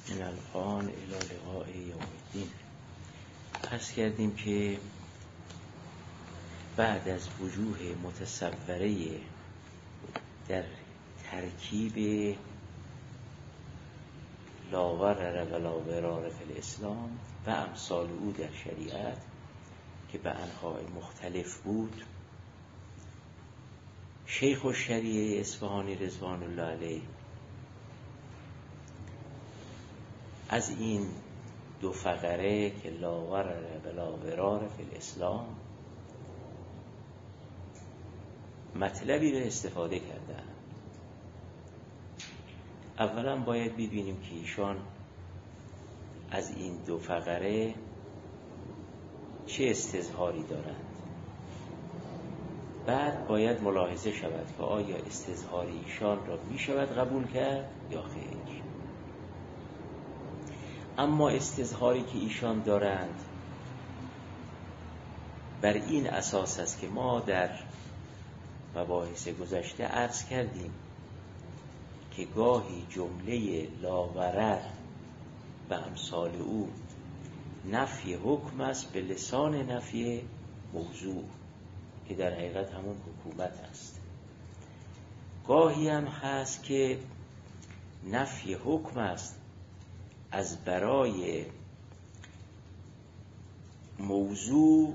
من الان الی لقاء یوم الدین. عرض کردیم که بعد از وجوه متصوره در ترکیب لا ضرر ولا ضرار فی الاسلام و امثال او در شریعت که به انواع مختلف بود، شیخ الشریعه اصفهانی رضوان الله علیه از این دو فقره که لا ضرر ولا ضرار فی الاسلام مطلبی را استفاده کردن. اولا باید ببینیم که ایشان از این دو فقره چه استظهاری دارند. بعد باید ملاحظه شود که آیا استظهار ایشان را می شود قبول کرد یا خیر. اما استظهاری که ایشان دارند بر این اساس است که ما در مباحث گذشته عرض کردیم که گاهی جمله لا ضرر و امثال او نفی حکم است به لسان نفی موضوع که در حقیقت همون حکومت است. گاهی هم هست که نفی حکم است از برای موضوع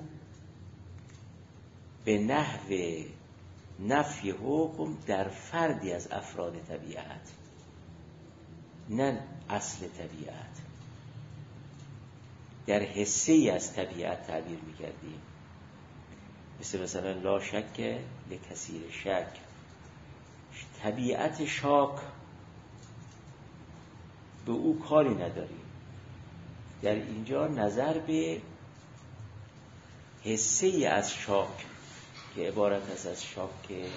به نحو نفی حکم در فردی از افراد طبیعت، نه اصل طبیعت، در حصه‌ای از طبیعت تعبیر می‌کردیم. مثلا لا شک لکثیر شک، طبیعت شاک به او کاری نداریم. در اینجا نظر به حصه‌ای از شاک که عبارت است از شاک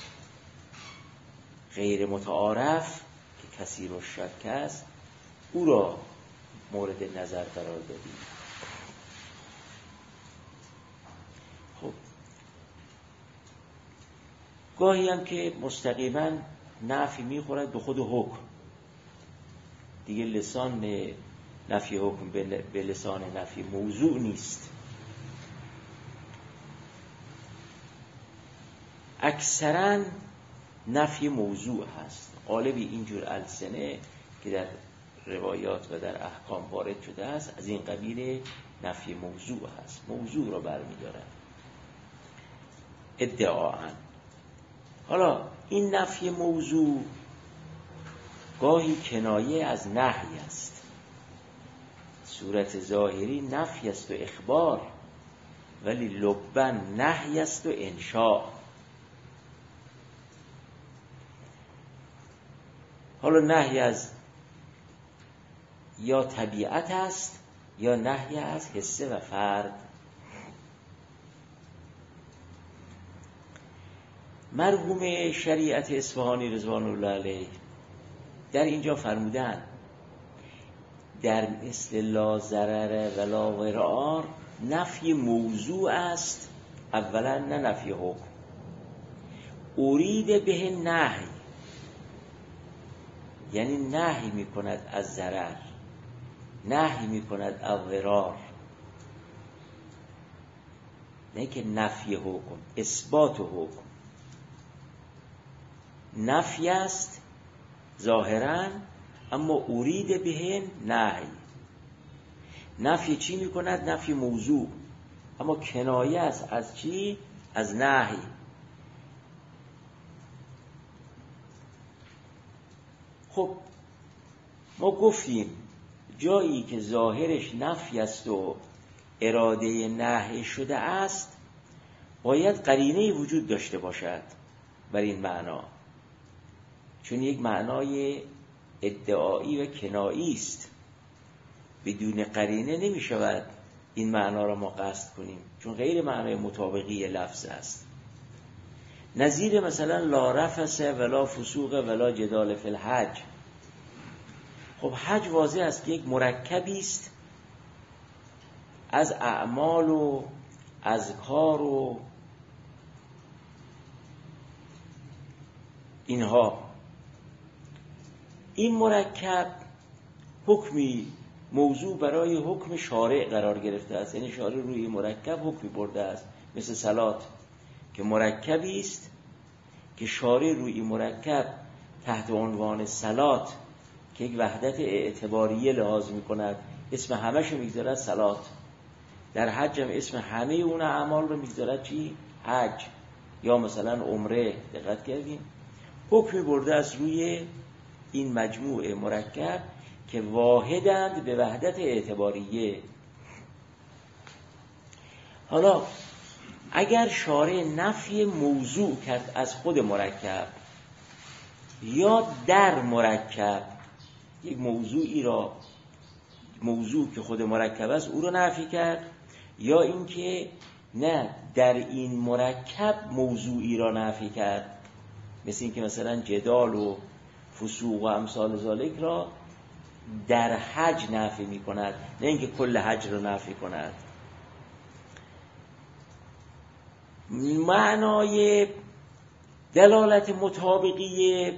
غیر متعارف که کثیر الشک است، او را مورد نظر قرار دادیم. خب گاهی هم که مستقیما نفی میخورد به خود حکم، دیگه لسان نفی حکم به لسان نفی موضوع نیست. اکثرا نفی موضوع هست. غالب اینجور السنه که در روایات و در احکام وارد شده است از این قبیل نفی موضوع هست، موضوع را برمی‌دارد ادعاءً. حالا این نفی موضوع گاهی کنایه از نهی است. صورت ظاهری نفی است و اخبار، ولی لباً نهی است و انشاء. حالا نهی از یا طبیعت است یا نهی از حصه و فرد. مرحوم شریعت اصفهانی رضوان الله علیه در اینجا فرمودن در مثل لا ضرر ولا ضرار نفی موضوع است، اولا نه نفی حکم. ارید به نهی، یعنی نهی میکند از ضرر، نهی میکند از ضرار، نه که نفی حکم، اثبات حکم. نفی است ظاهراً، اما ارید به نهی. نفی چی میکند؟ نفی موضوع، اما کنایه است از چی؟ از نهی. خب ما گفتیم جایی که ظاهرش نفی است و اراده نهی شده است باید قرینه‌ای وجود داشته باشد بر این معنا، چون یک معنای ادعایی و کنایی است. بدون قرینه نمی شود این معنا را ما قصد کنیم، چون غیر معنای مطابقی لفظ است. نظیر مثلا لا رفث ولا فسوق ولا جدال فی الحج. خب حج واضح است که یک مرکبی است از اعمال و اذکار و اینها. این مرکب حکمی موضوع برای حکم شارع قرار گرفته است، یعنی شارع روی مرکب حکمی برده است، مثل صلات که مرکبی است که شارع روی مرکب تحت عنوان صلات که یک وحدت اعتباریه لحاظ می‌کند اسم همه‌شو می‌گذارد صلات. در حج هم اسم همه اون اعمال رو می‌گذارد چی؟ حج. یا مثلا عمره. دقت کردیم حکمی برده است روی این مجموعه مرکب که واحدند به وحدت اعتباریه. حالا اگر شارع نفی موضوع کرد از خود مرکب یا در مرکب، یک موضوعی را، موضوع که خود مرکب است او رو نفی کرد، یا اینکه نه در این مرکب موضوعی را نفی کرد، مثل اینکه مثلا جدال و فسوق و امثال ذالک را در حج نفی می کند، نه اینکه کل حج را نفی کند. معنای دلالت مطابقی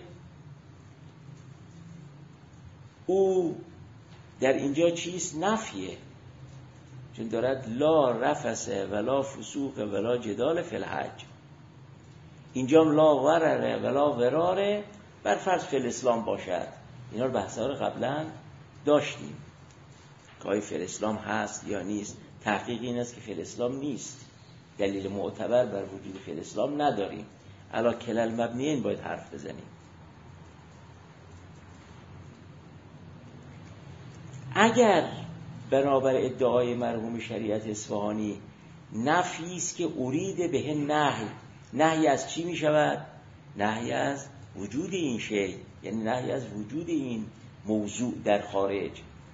او در اینجا چیست؟ نفیه، چون دارد لا رفث ولا فسوق ولا جدال فی الحج. اینجا لا ورر ولا وراره بر فرض فی الاسلام باشد. اینا رو بحثا رو قبلا داشتیم که آیا فی الاسلام هست یا نیست. تحقیق این است که فی الاسلام نیست، دلیل معتبر بر وجود فی الاسلام نداریم. علی کلل مبنیین باید حرف بزنیم. اگر بنابر ادعای مرحوم شریعت اصفهانی نفی است که ارید به نهی، نهی از چی می شود؟ نهی از وجود این شی، یعنی نهی از وجود این موضوع در خارج.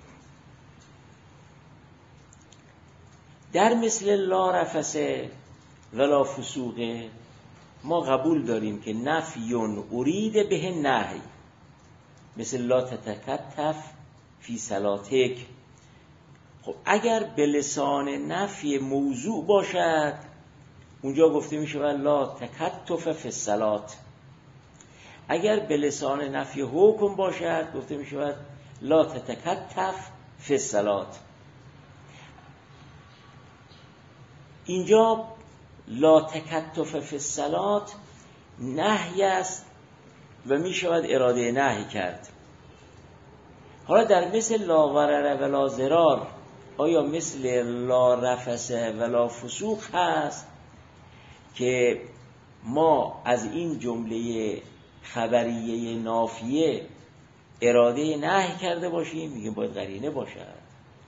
در مثل لا رفث ولا فسوق ما قبول داریم که نفیون ارید به نهی، مثل لا تتکتف فی صلاتک. خب اگر به لسان نفی موضوع باشد اونجا گفته می شود لا تکتف فی الصلات. اگر به لسان نفی حکم باشد گفته می شود لا تتکتف فی الصلات. اینجا لا تکتف فی الصلات نهی است و می شود اراده نهی کرد. حالا در مثل لا ضرر ولا ضرار آیا مثل لا رفث ولا فسوق هست که ما از این جمله خبریه نافیه اراده نهی کرده باشیم؟ میگیم باید قرینه باشد.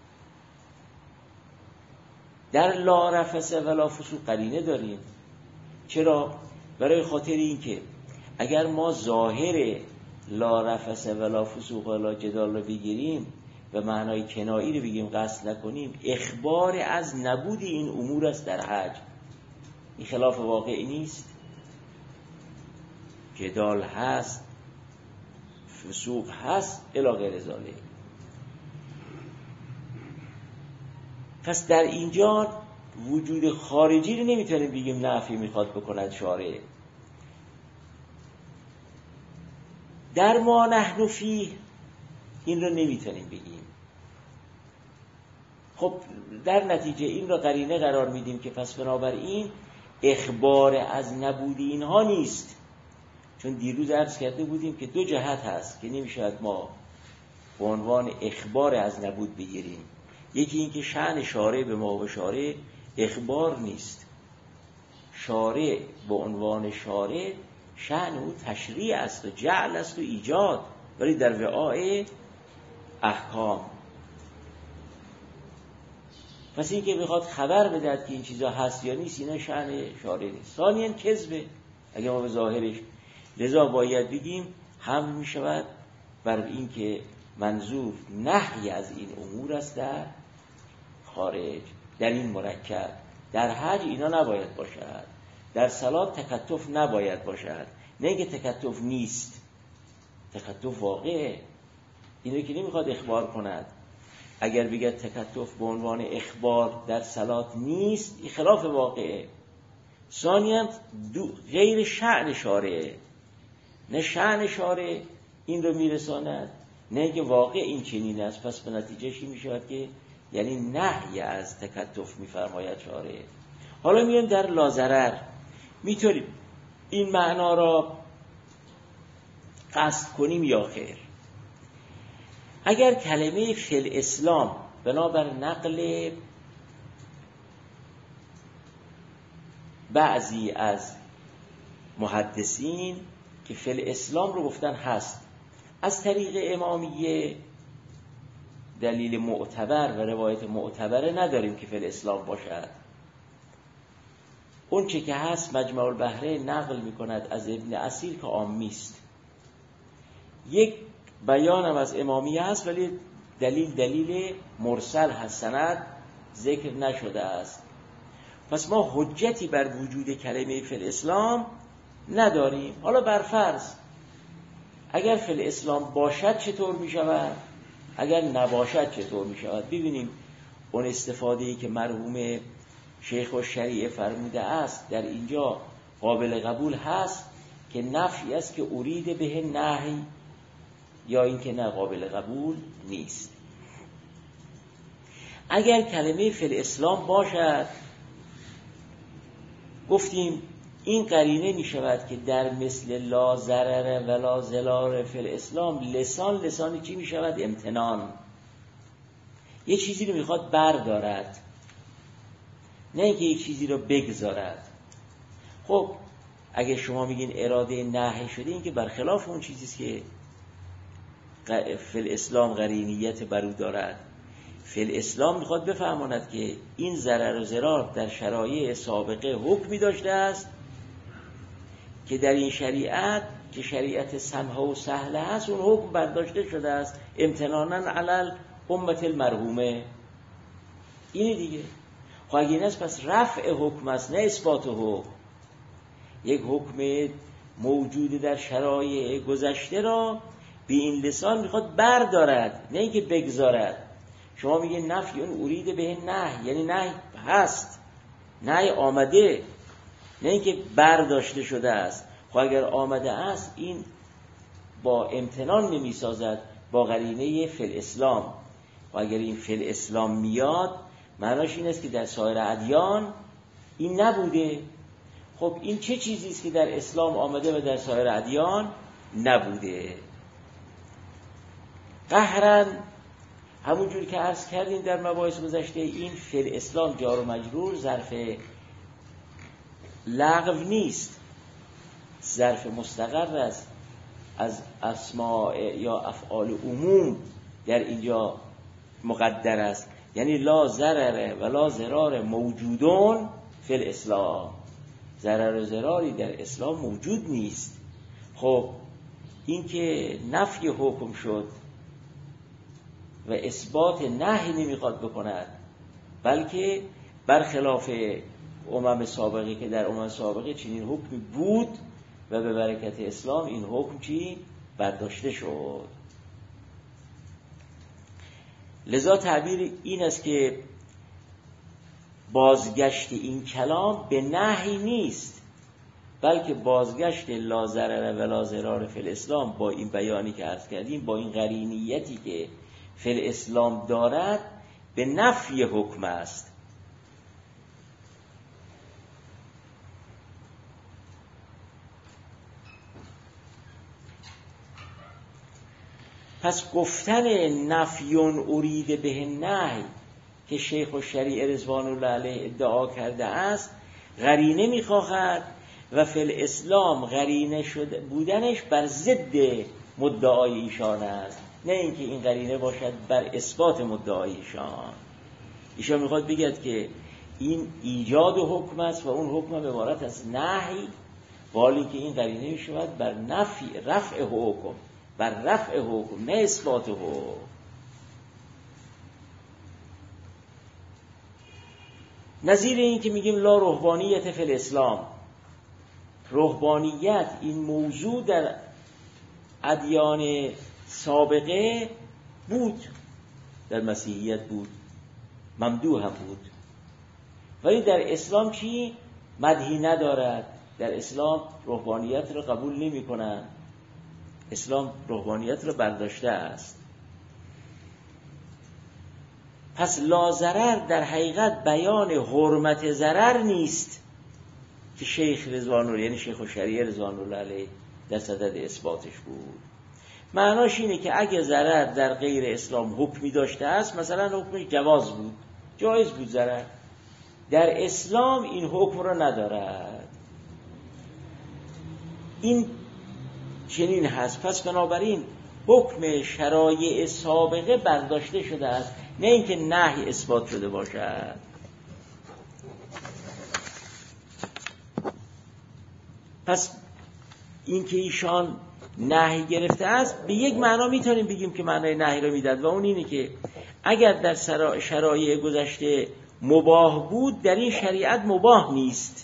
در لا رفث ولا فسوق قرینه داریم. چرا؟ برای خاطر این که اگر ما ظاهر لا رفث ولا فسوق ولا جدال رو بگیریم و معنای کنایی رو بگیم قصد نکنیم، اخبار از نبود این امور است در حج. این خلاف واقعی نیست. جدال هست، فسوق هست، الی غیر ذالک. پس در اینجا وجود خارجی رو نمیتونیم بگیم نفی میخواد بکند شارع. در ما نحن فیه این رو نمیتونیم بگیم. خب در نتیجه این رو قرینه قرار میدیم که پس بنابراین اخبار از نبود اینها نیست. چون دیروز عرض کرده بودیم که دو جهت هست که نمیشود ما به عنوان اخبار از نبود بگیریم. یکی این که شأن شارع به ما و شارع اخبار نیست. شارع به عنوان شارع شأن او تشریع است و جعل است و ایجاد، ولی در وعای احکام. پس این که بخواد خبر بدهد که این چیزا هست یا نیست، اینا شأن شارع نیست. ثانیاً کذبه اگه ما به ظاهرش، لذا باید بگیم حمل می شود بر این که منظور نهی از این امور است در خارج، در این مرکب. در حج اینا نباید باشد، در صلات تکتف نباید باشد. نه اینکه تکتف نیست، تکتف واقعه، اینو که نمیخواد اخبار کند. اگر بگه تکتف به عنوان اخبار در صلات نیست، این خلاف واقعه. ثانیاً غیر شأن شارعه، نه شأن شارع این رو میرساند نه که واقع این چنین است. پس به نتیجه چی میشود که یعنی نهی از تکتف میفرماید شارع. حالا میایم در لاضرر، میتونیم این معنا را قصد کنیم یا خیر. اگر کلمه فی الاسلام بنابر نقل بعضی از محدثین که فی الاسلام رو گفتن هست، از طریق امامیه دلیل معتبر و روایت معتبره نداریم که فی الاسلام باشد. اون چه که هست مجمع البحرین نقل میکند از ابن اسیر که عامی است. یک بیانم از امامیه هست ولی دلیل مرسل هست، سند ذکر نشده است. پس ما حجتی بر وجود کلمه فی الاسلام نداریم. حالا برفرض اگر فی الاسلام باشد چطور می شود؟ اگر نباشد چطور می شود؟ ببینیم اون استفاده‌ای که مرحوم شیخ الشریعه فرموده است در اینجا قابل قبول هست که نفی است که ارید به نهی، یا اینکه نه قابل قبول نیست. اگر کلمه فی الاسلام باشد گفتیم این قرینه می شود که در مثل لا ضرر و لا ضرار فی الاسلام لسانی چی می شود؟ امتنان. یه چیزی رو میخواد بردارد، نه اینکه یک چیزی رو بگذارد. خب اگه شما میگین اراده نهی شده، این که برخلاف اون چیزیست که فی الاسلام قرینیت برو دارد. فی الاسلام میخواد بفهماند که این ضرر و ضرار در شرایع سابقه حکمی داشته است که در این شریعت که شریعت سمحه و سهله است اون حکم برداشته شده است امتنانا علی امت المرحومه. اینه دیگه. خب اگه این است پس رفع حکم است نه اثبات حکم. یک حکم موجود در شرایع گذشته را به این لسان میخواد بردارد نه اینکه بگذارد. شما میگه نفی اون ارید به نهی، یعنی نهی هست، نهی آمده، نه اینکه برداشته شده است. خب اگر آمده است این با امتنان نمیسازد، با قرینه فی الاسلام. و اگر این فی الاسلام میاد معناش این است که در سایر ادیان این نبوده. خب این چه چیزی است که در اسلام آمده و در سایر ادیان نبوده؟ قهرن همونجور که عرض کردیم در مباحث گذشته، این فی الاسلام جار و مجرور ظرف لغو نیست، ظرف مستقر است، از اسماء یا افعال عموم در اینجا مقدر است. یعنی لا ضرر و لا ضرار موجودون فی الاسلام، ضرر و ضراری در اسلام موجود نیست. خب این که نفی حکم شد و اثبات نهی نمیخواد بکند، بلکه برخلاف امم سابقه که در امم سابقه چنین حکمی بود و به برکت اسلام این حکم چی؟ برداشته شد. لذا تعبیر این است که بازگشت این کلام به نهی نیست، بلکه بازگشت لا ضرر و لا ضرار فی الاسلام با این بیانی که عرض کردیم، با این قرینیتی که فی الاسلام دارد، به نفی حکم است. پس گفتن نفیون ارید به نهی که شیخ الشریعه رضوان الله علیه ادعا کرده است قرینه میخواهد و فی الاسلام قرینه شده بودنش بر ضد مدعای ایشان است، نه اینکه این قرینه باشد بر اثبات مدعای ایشان. ایشان میخواد بگید که این ایجاد حکم است و اون حکم عبارت از نهی، ولی که این قرینه میشود بر نفی رفع حکم، بر رفع حکم نه اثبات حکم. نظیر این که میگیم لا رهبانیت فی الاسلام، رهبانیت این موضوع در ادیان سابقه بود، در مسیحیت بود، ممدوح هم بود، ولی در اسلام چی؟ مدحی ندارد. در اسلام رهبانیت را قبول نمی کنند. اسلام رهبانیت را برداشته است. پس لا ضرر در حقیقت بیان حرمت ضرر نیست که شیخ رضوان الله، یعنی شیخ الشریعه رضوان الله علیه، در صدد اثباتش بود. معناش اینه که اگه ضرر در غیر اسلام حکمی داشته است، مثلا حکمش جواز بود، جایز بود ضرر، در اسلام این حکم رو ندارد. این چنین هست. پس بنابراین حکم شرایع سابقه برداشته شده است، نه اینکه نهی اثبات شده باشد. پس اینکه ایشان نهی گرفته است به یک معنا میتونیم بگیم که معنای نهی رو میداد، و اون اینه که اگر در شرایع گذشته مباح بود، در این شریعت مباح نیست.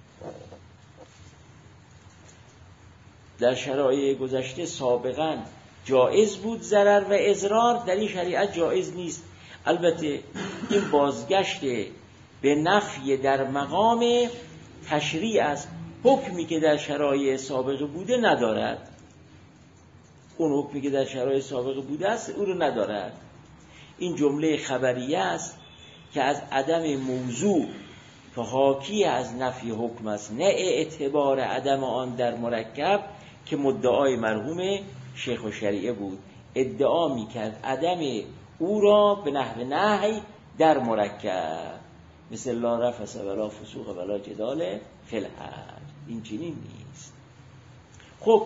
در شرایع گذشته سابقا جایز بود ضرر و اضرار، در این شریعت جایز نیست. البته این بازگشت به نفی در مقام تشریع است. حکمی که در شرایع سابقه بوده ندارد، اون حکمی که در شرایع سابقه بوده است او رو ندارد. این جمله خبریه است که از عدم موضوع که حاکی از نفی حکم است، نه اعتبار عدم آن در مرکب که مدعای مرحوم شیخ الشریعه بود. ادعا میکرد عدم او را به نحو نهی در مرکب، مثل لا رفث ولا فسوق ولا جدال فی الحج. این چنین نیست. خب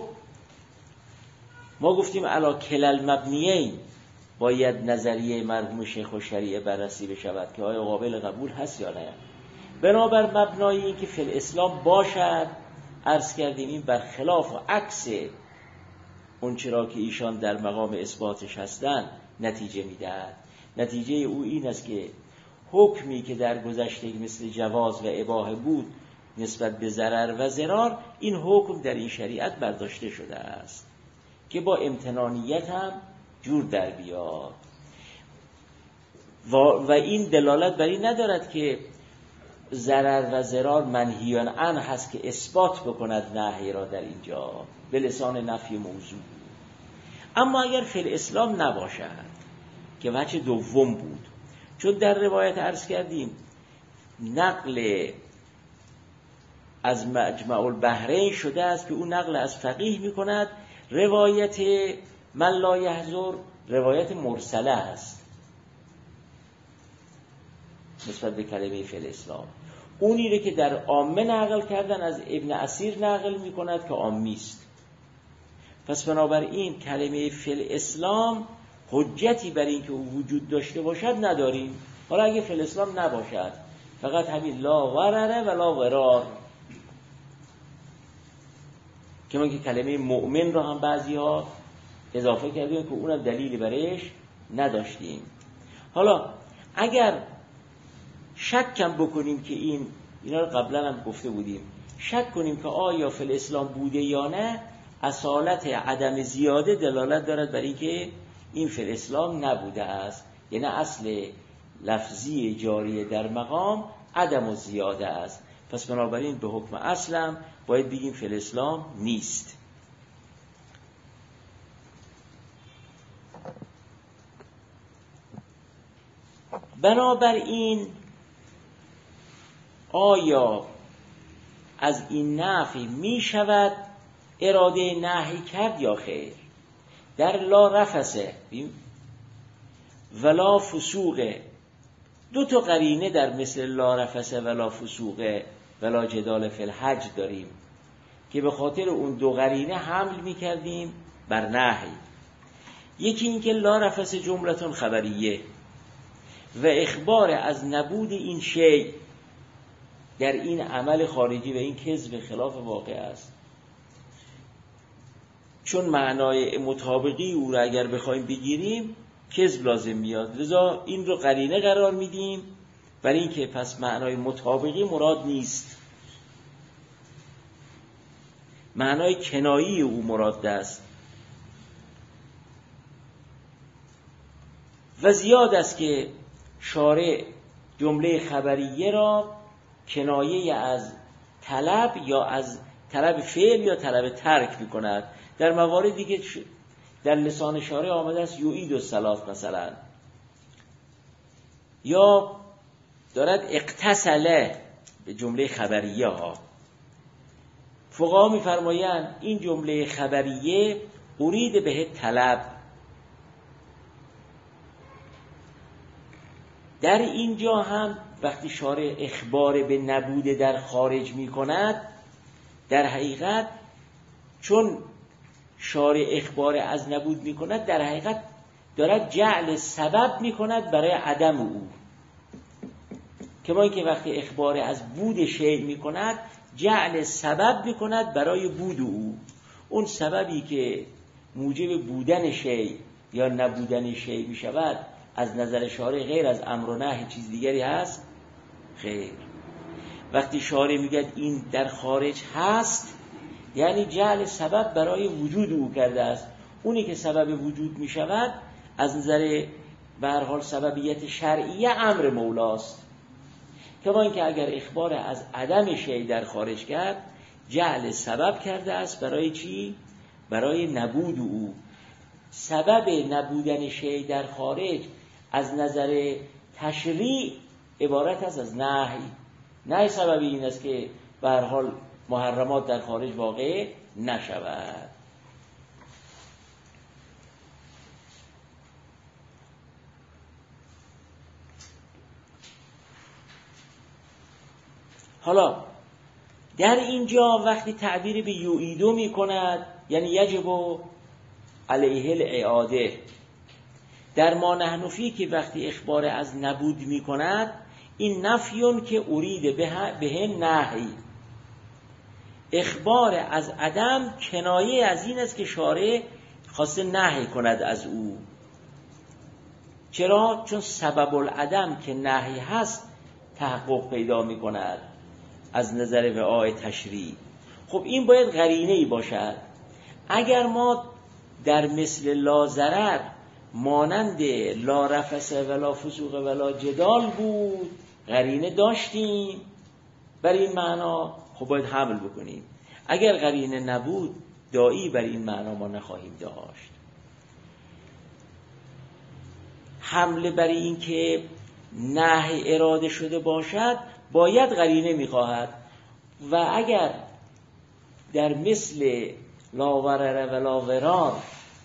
ما گفتیم علی کلال مبنیین باید نظریه مرحوم شیخ الشریعه بررسی بشود که آیا قابل قبول هست یا نه. بنابر مبنای این که فی الاسلام باشد، عرض کردیم این برخلاف و عکس اون چرا که ایشان در مقام اثباتش هستند نتیجه میدهد. نتیجه او این است که حکمی که در گذشته مثل جواز و اباحه بود نسبت به ضرر و ضرار، این حکم در این شریعت برداشته شده است که با امتنانیت هم جور در بیاد. و این دلالت بر این ندارد که ضرر و ضرار منهیان عنه هست که اثبات بکند نهی را در اینجا به لسان نفی موضوع. اما اگر فی الاسلام نباشد که وجه دوم بود، چون در روایت عرض کردیم نقل از مجمع البحرین شده است که او نقل از فقیه می کند، روایت من لا یحضر روایت مرسله است نسبت به کلمه فی الاسلام. اونی رو که در عامه نقل کردن از ابن اسیر نقل می کند که عامی است. پس بنابراین کلمه فی الاسلام حجتی بر این که او وجود داشته باشد نداریم. حالا اگه فی الاسلام نباشد، فقط همین لا ضرر و لا ضرار، که من که کلمه مؤمن رو هم بعضی ها اضافه کردیم که اونم دلیلی برش نداشتیم. حالا اگر شکم بکنیم که اینا رو قبلا هم گفته بودیم، شک کنیم که آیا فی الاسلام بوده یا نه، اصالت عدم زیاده دلالت دارد بر این که این فی الاسلام نبوده است. یعنی اصل لفظی جاری در مقام عدم و زیاده است. پس بنابراین به حکم اصلم باید بگیم فی الاسلام نیست. بنابراین آیا از این نفی می شود اراده نهی کرد یا خیر؟ در لا رفثه ولا فسوقه دو تا قرینه در مثل لا رفثه ولا فسوقه ولا جدال فی الحج داریم که به خاطر اون دو قرینه حمل می کردیم بر نهی. یکی این که لا رفث جملتون خبریه و اخبار از نبود این شی در این عمل خارجی و این کذب خلاف واقع است، چون معنای مطابقی او را اگر بخوایم بگیریم کذب لازم میاد، لذا این رو قرینه قرار میدیم برای این که پس معنای مطابقی مراد نیست، معنای کنایی او مراد است. و زیاد است که شارع جمله خبریه را کنایه از طلب یا از طلب فعل یا طلب ترک می کند. در مواردی که در لسان شارع آمده است یعید الصلاة مثلا، یا دارد اقتصله به جمله خبریه ها. فقها می‌فرمایند این جمله خبریه ارید به طلب. در اینجا هم وقتی شارع اخبار به نبود در خارج می‌کند، در حقیقت چون شارع اخبار از نبود می‌کند، در حقیقت دارد جعل سبب می‌کند برای عدم او. کما اینکه وقتی اخبار از بود شیء می‌کند، جعل سبب می‌کند برای بود او. اون سببی که موجب بودن شیء یا نبودن شیء می‌شود از نظر شارع غیر از امر و نهی چیز دیگری هست؟ خیر. وقتی شارع میگه این در خارج هست، یعنی جعل سبب برای وجود او کرده است. اونی که سبب وجود میشود از نظر به هر حال سببیت شرعیه امر مولاست. کما اینکه اگر اخبار از عدم شیء در خارج کرد، جعل سبب کرده است برای چی؟ برای نبود او. سبب نبودن شیء در خارج از نظر تشریع عبارت است از نهی. نهی سببی این است که به هر حال محرمات در خارج واقع نشود. حالا در اینجا وقتی تعبیر به یعیدو می کند، یعنی یجب علیه الاعاده. در ما نحن فیه که وقتی اخبار از نبود می کند، این نفیون که ارید به نهی. اخبار از عدم کنایه از این است که شارع خواسته نهی کند از او. چرا؟ چون سبب العدم که نهی هست تحقق پیدا می کند از نظر وعای تشریع. خب این باید قرینه‌ای باشد. اگر ما در مثل لا ضرر مانند لا رفث ولا فسوق ولا جدال بود، قرینه داشتیم بر این معنا، خب باید حمل بکنیم. اگر قرینه نبود، داعی بر این معنا ما نخواهیم داشت. حمله بر این که نهی اراده شده باشد باید قرینه میخواهد. و اگر در مثل لا ضرر ولا ضرار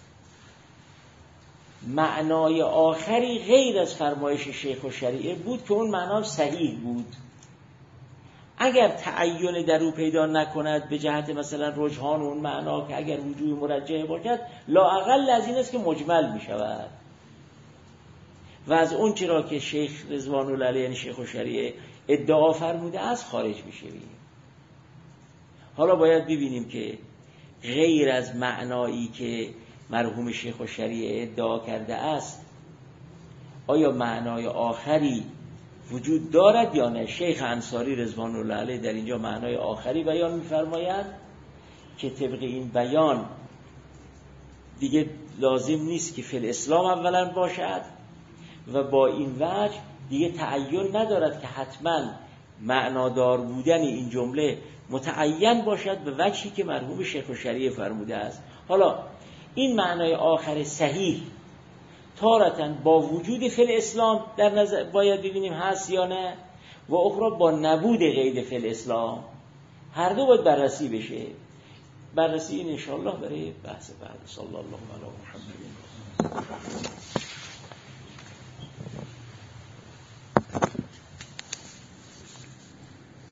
معنای آخری غیر از فرمایش شیخ و شریعه بود که اون معنا صحیح بود، اگر تعین در او پیدا نکند به جهت مثلا رجحان اون معنا که اگر وجوه مرجح باشد، لااقل از این است که مجمل می شود و از اون چرا که شیخ رضوان الله علیه یعنی شیخ و شریعه ادعا فرموده است خارج می شویم. حالا باید ببینیم که غیر از معنایی که مرحوم شیخ و شریعه ادعا کرده است، آیا معنای آخری وجود دارد یا نه؟ شیخ انصاری رضوان الله علیه در اینجا معنای آخری بیان می‌فرمایند که طبق این بیان دیگه لازم نیست که فی الاسلام اولا باشد و با این وجه دیگه تعین ندارد که حتما معنادار بودن این جمله متعین باشد به وجهی که مرحوم شیخ و شریعه فرموده است. حالا این معنای آخر صحیح تارتاً با وجود فی الاسلام در نظر باید ببینیم هست یا نه، و اخرى با نبود قید فی الاسلام، هر دو باید بررسی بشه. بررسی این انشاءالله برای بحث بعد. صلی الله علی محمد.